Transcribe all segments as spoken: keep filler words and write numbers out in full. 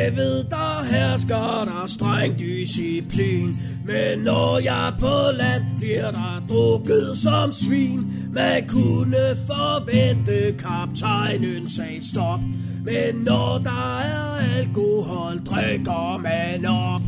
Jeg ved, der hersker der streng disciplin, men når jeg er på land, bliver der drukket som svin. Man kunne forvente, kaptajnen sagde stop, men når der er alkohol, drikker man op.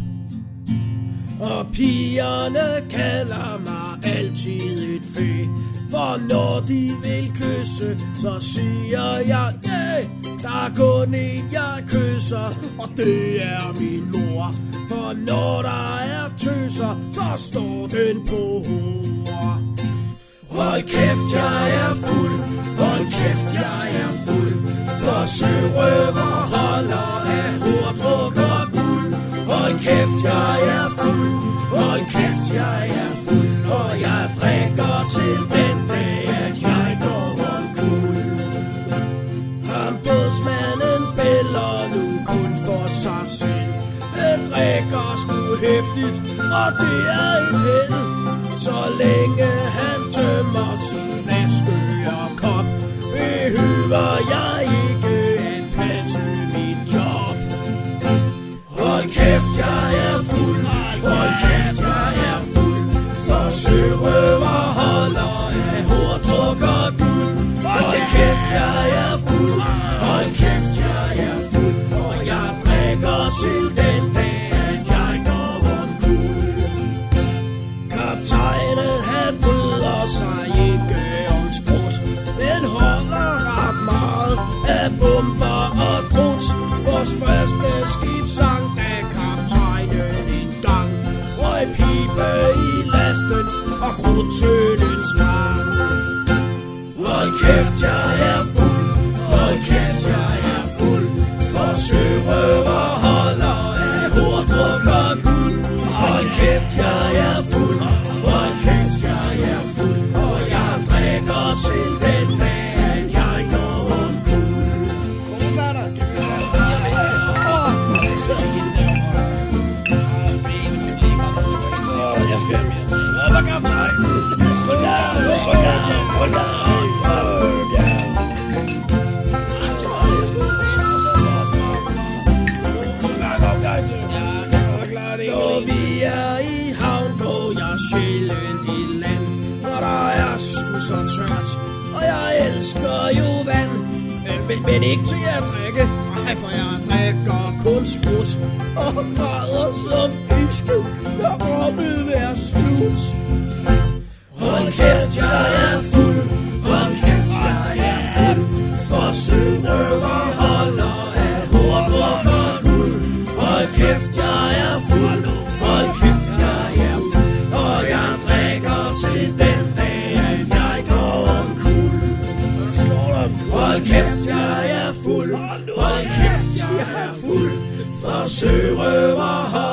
Og pigerne kalder mig altid et fæ, for når de vil kysse, så siger jeg, yeah, der er kun en, jeg kysser, og det er min mor. For når der er tøser, så står den på hår. Hold kæft, jeg er fuld, hold kæft, jeg er fuld, for sørøver holder af hår, drukker guld. Hold kæft, jeg er fuld, hold kæft, jeg er fuld, og jeg drikker til den dag, at jeg går omkuld. Ham bådsmanden bæller nu kun for sig selv, men drikker sgu hæftigt, og det er et held. Så længe han tømmer sin flaske og kop, behøver jeg ikke at passe mit job. Hold kæft, jeg er fuld, hold kæft, jeg er fuld, for sørøver holder af hår, drukker guld. Hold kæft, jeg er fuld, hold kæft, jeg er fuld, og jeg drikker til den dag, at jeg går omkuld. Kaptajnen han bryder sig ikke om sprut, men holder ret meget af bomber og krudt. Vores første skib sang, da kaptajnen en gang røg pibe i lasten og krudtønden svang. Hold kæft, jeg er fuld, hold kæft, jeg er fuld, for sørøver holder af hår, drukker guld. Hold kæft, jeg er fuld, hold kæft, jeg er fuld, og jeg drikker til den dag, at jeg går omkuld. Jeg skal op og kaptajn. Hold da, hold da, hold da, hold da. Når vi er i havn, går jeg sjældent i land, hvor der er sgu så tørt, og jeg elsker jo vand, men, men ikke til at drikke, nej, for jeg drikker kun sprut, og græder som fiske, når rummet er slut. Hold kæft, jeg er fuld, hold kæft, jeg er fuld, for sørøver holder af hår, drukker guld. Hold kæft, jeg er fuld, hold kæft, jeg er fuld, og jeg drikker til den dag, at jeg går omkuld. Hold kæft, jeg er fuld, hold kæft, jeg er fuld, for sørøver holder